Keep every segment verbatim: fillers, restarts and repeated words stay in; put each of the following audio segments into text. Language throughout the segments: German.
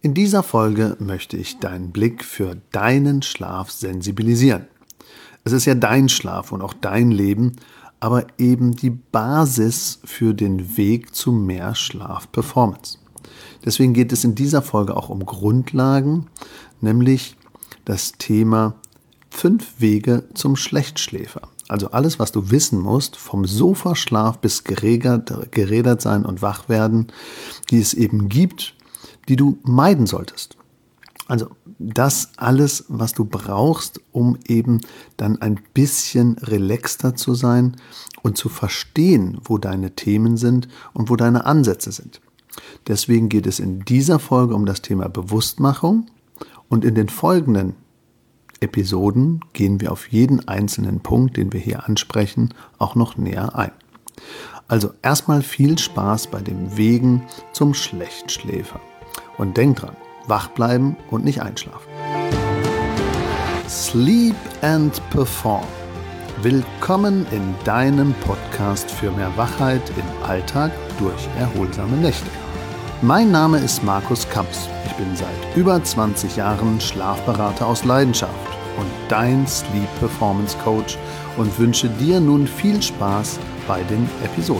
In dieser Folge möchte ich deinen Blick für deinen Schlaf sensibilisieren. Es ist ja dein Schlaf und auch dein Leben, aber eben die Basis für den Weg zu mehr Schlafperformance. Deswegen geht es in dieser Folge auch um Grundlagen, nämlich das Thema fünf Wege zum Schlechtschläfer. Also alles, was du wissen musst, vom Sofaschlaf bis gerädert, gerädert sein und wach werden, die es eben gibt, die du meiden solltest. Also das alles, was du brauchst, um eben dann ein bisschen relaxter zu sein und zu verstehen, wo deine Themen sind und wo deine Ansätze sind. Deswegen geht es in dieser Folge um das Thema Bewusstmachung und in den folgenden Episoden gehen wir auf jeden einzelnen Punkt, den wir hier ansprechen, auch noch näher ein. Also erstmal viel Spaß bei den Wegen zum Schlechtschläfer. Und denk dran, wach bleiben und nicht einschlafen. Sleep and Perform. Willkommen in deinem Podcast für mehr Wachheit im Alltag durch erholsame Nächte. Mein Name ist Markus Kamps. Ich bin seit über zwanzig Jahren Schlafberater aus Leidenschaft und dein Sleep Performance Coach und wünsche dir nun viel Spaß bei den Episoden.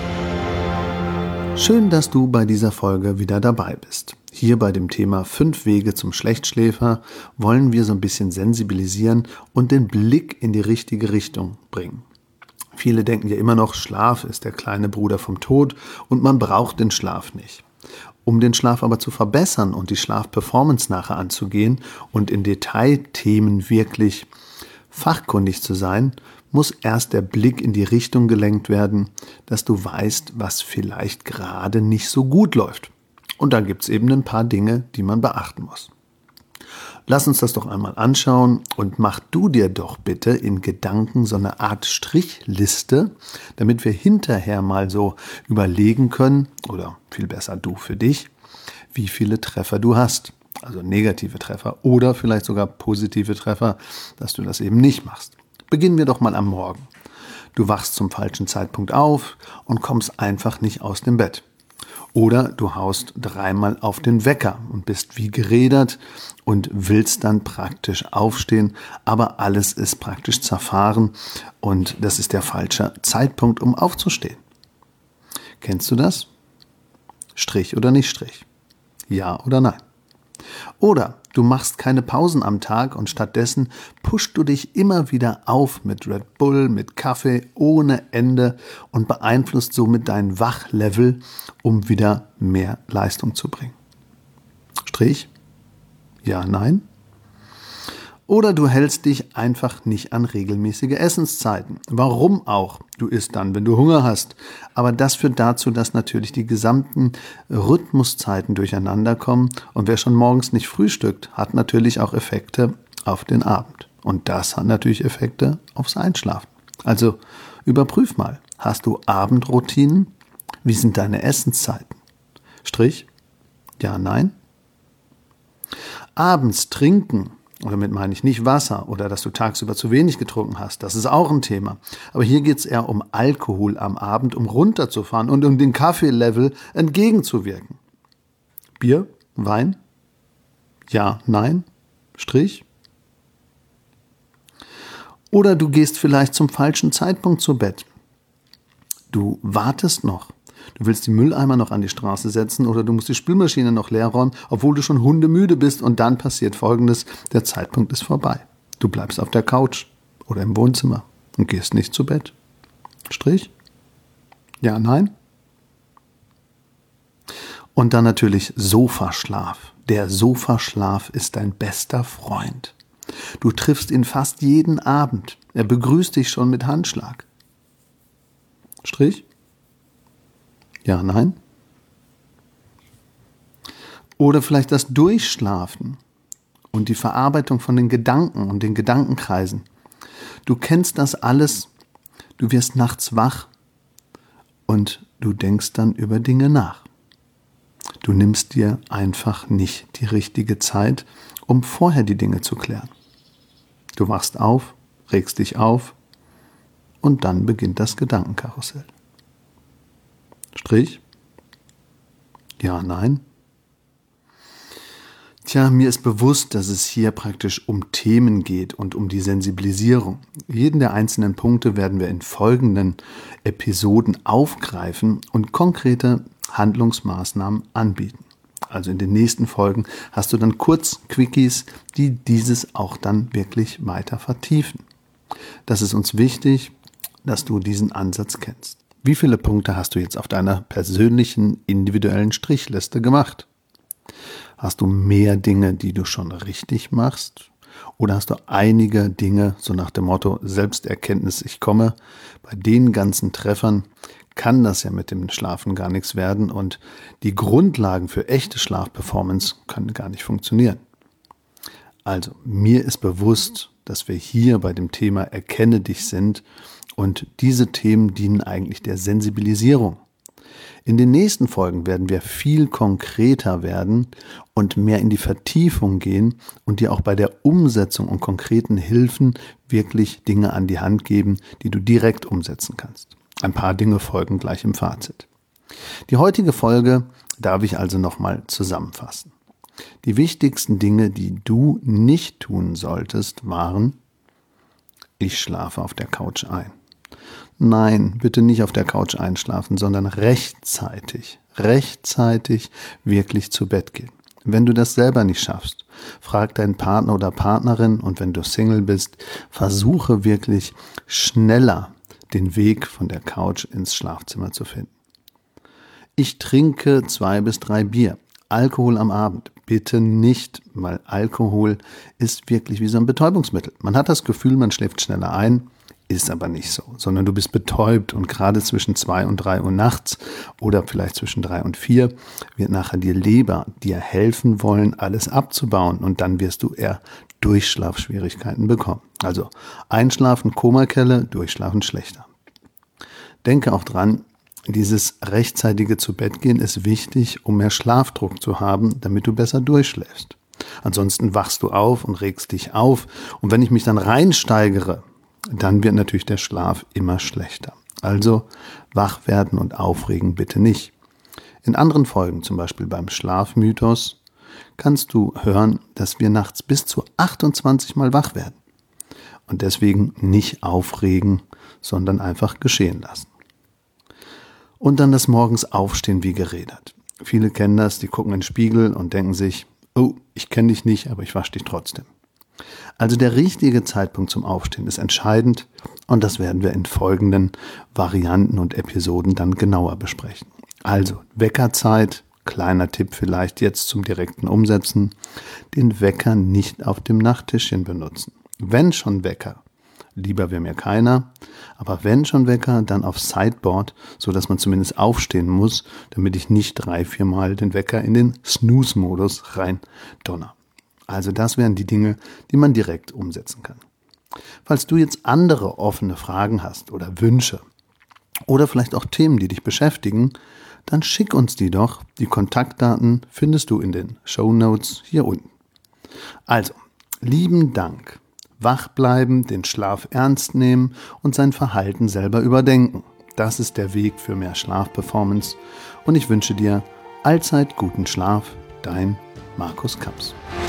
Schön, dass du bei dieser Folge wieder dabei bist. Hier bei dem Thema fünf Wege zum Schlechtschläfer wollen wir so ein bisschen sensibilisieren und den Blick in die richtige Richtung bringen. Viele denken ja immer noch, Schlaf ist der kleine Bruder vom Tod und man braucht den Schlaf nicht. Um den Schlaf aber zu verbessern und die Schlafperformance nachher anzugehen und in Detailthemen wirklich fachkundig zu sein, muss erst der Blick in die Richtung gelenkt werden, dass du weißt, was vielleicht gerade nicht so gut läuft. Und da gibt es eben ein paar Dinge, die man beachten muss. Lass uns das doch einmal anschauen und mach du dir doch bitte in Gedanken so eine Art Strichliste, damit wir hinterher mal so überlegen können, oder viel besser du für dich, wie viele Treffer du hast. Also negative Treffer oder vielleicht sogar positive Treffer, dass du das eben nicht machst. Beginnen wir doch mal am Morgen. Du wachst zum falschen Zeitpunkt auf und kommst einfach nicht aus dem Bett. Oder du haust dreimal auf den Wecker und bist wie gerädert und willst dann praktisch aufstehen, aber alles ist praktisch zerfahren und das ist der falsche Zeitpunkt, um aufzustehen. Kennst du das? Strich oder nicht Strich? Ja oder nein? Oder du machst keine Pausen am Tag und stattdessen pushst du dich immer wieder auf mit Red Bull, mit Kaffee ohne Ende und beeinflusst somit dein Wachlevel, um wieder mehr Leistung zu bringen. Strich? Ja, nein? Oder du hältst dich einfach nicht an regelmäßige Essenszeiten. Warum auch? Du isst dann, wenn du Hunger hast. Aber das führt dazu, dass natürlich die gesamten Rhythmuszeiten durcheinander kommen. Und wer schon morgens nicht frühstückt, hat natürlich auch Effekte auf den Abend. Und das hat natürlich Effekte aufs Einschlafen. Also überprüf mal, hast du Abendroutinen? Wie sind deine Essenszeiten? Strich? Ja, nein? Abends trinken. Und damit meine ich nicht Wasser oder dass du tagsüber zu wenig getrunken hast. Das ist auch ein Thema. Aber hier geht es eher um Alkohol am Abend, um runterzufahren und um den Kaffeelevel entgegenzuwirken. Bier? Wein? Ja, nein? Strich? Oder du gehst vielleicht zum falschen Zeitpunkt zu Bett. Du wartest noch. Du willst die Mülleimer noch an die Straße setzen oder du musst die Spülmaschine noch leer räumen, obwohl du schon hundemüde bist und dann passiert Folgendes, der Zeitpunkt ist vorbei. Du bleibst auf der Couch oder im Wohnzimmer und gehst nicht zu Bett. Strich? Ja, nein? Und dann natürlich Sofaschlaf. Der Sofaschlaf ist dein bester Freund. Du triffst ihn fast jeden Abend. Er begrüßt dich schon mit Handschlag. Strich? Ja, nein? Oder vielleicht das Durchschlafen und die Verarbeitung von den Gedanken und den Gedankenkreisen. Du kennst das alles, du wirst nachts wach und du denkst dann über Dinge nach. Du nimmst dir einfach nicht die richtige Zeit, um vorher die Dinge zu klären. Du wachst auf, regst dich auf und dann beginnt das Gedankenkarussell. Strich? Ja, nein? Tja, mir ist bewusst, dass es hier praktisch um Themen geht und um die Sensibilisierung. Jeden der einzelnen Punkte werden wir in folgenden Episoden aufgreifen und konkrete Handlungsmaßnahmen anbieten. Also in den nächsten Folgen hast du dann Kurz-Quickies, die dieses auch dann wirklich weiter vertiefen. Das ist uns wichtig, dass du diesen Ansatz kennst. Wie viele Punkte hast du jetzt auf deiner persönlichen, individuellen Strichliste gemacht? Hast du mehr Dinge, die du schon richtig machst? Oder hast du einige Dinge, so nach dem Motto Selbsterkenntnis, ich komme, bei den ganzen Treffern kann das ja mit dem Schlafen gar nichts werden und die Grundlagen für echte Schlafperformance können gar nicht funktionieren. Also, mir ist bewusst, dass wir hier bei dem Thema Erkenne dich sind und diese Themen dienen eigentlich der Sensibilisierung. In den nächsten Folgen werden wir viel konkreter werden und mehr in die Vertiefung gehen und dir auch bei der Umsetzung und konkreten Hilfen wirklich Dinge an die Hand geben, die du direkt umsetzen kannst. Ein paar Dinge folgen gleich im Fazit. Die heutige Folge darf ich also nochmal zusammenfassen. Die wichtigsten Dinge, die du nicht tun solltest, waren: Ich schlafe auf der Couch ein. Nein, bitte nicht auf der Couch einschlafen, sondern rechtzeitig, rechtzeitig wirklich zu Bett gehen. Wenn du das selber nicht schaffst, frag deinen Partner oder Partnerin und wenn du Single bist, versuche wirklich schneller den Weg von der Couch ins Schlafzimmer zu finden. Ich trinke zwei bis drei Bier. Alkohol am Abend. Bitte nicht, weil Alkohol ist wirklich wie so ein Betäubungsmittel. Man hat das Gefühl, man schläft schneller ein. Ist aber nicht so, sondern du bist betäubt und gerade zwischen zwei und drei Uhr nachts oder vielleicht zwischen drei und vier wird nachher die Leber dir helfen wollen, alles abzubauen und dann wirst du eher Durchschlafschwierigkeiten bekommen. Also Einschlafen, Komakelle, Durchschlafen schlechter. Denke auch dran, dieses rechtzeitige zu Bett gehen ist wichtig, um mehr Schlafdruck zu haben, damit du besser durchschläfst. Ansonsten wachst du auf und regst dich auf und wenn ich mich dann reinsteigere, dann wird natürlich der Schlaf immer schlechter. Also wach werden und aufregen bitte nicht. In anderen Folgen, zum Beispiel beim Schlafmythos, kannst du hören, dass wir nachts bis zu achtundzwanzig Mal wach werden. Und deswegen nicht aufregen, sondern einfach geschehen lassen. Und dann das morgens Aufstehen wie geredet. Viele kennen das, die gucken in den Spiegel und denken sich, oh, ich kenne dich nicht, aber ich wasche dich trotzdem. Also der richtige Zeitpunkt zum Aufstehen ist entscheidend und das werden wir in folgenden Varianten und Episoden dann genauer besprechen. Also Weckerzeit, kleiner Tipp vielleicht jetzt zum direkten Umsetzen, den Wecker nicht auf dem Nachttischchen benutzen. Wenn schon Wecker, lieber wäre mir keiner, aber wenn schon Wecker, dann auf Sideboard, sodass man zumindest aufstehen muss, damit ich nicht drei, vier Mal den Wecker in den Snooze-Modus rein donner. Also das wären die Dinge, die man direkt umsetzen kann. Falls du jetzt andere offene Fragen hast oder Wünsche oder vielleicht auch Themen, die dich beschäftigen, dann schick uns die doch. Die Kontaktdaten findest du in den Shownotes hier unten. Also, lieben Dank. Wach bleiben, den Schlaf ernst nehmen und sein Verhalten selber überdenken. Das ist der Weg für mehr Schlafperformance und ich wünsche dir allzeit guten Schlaf. Dein Markus Kamps.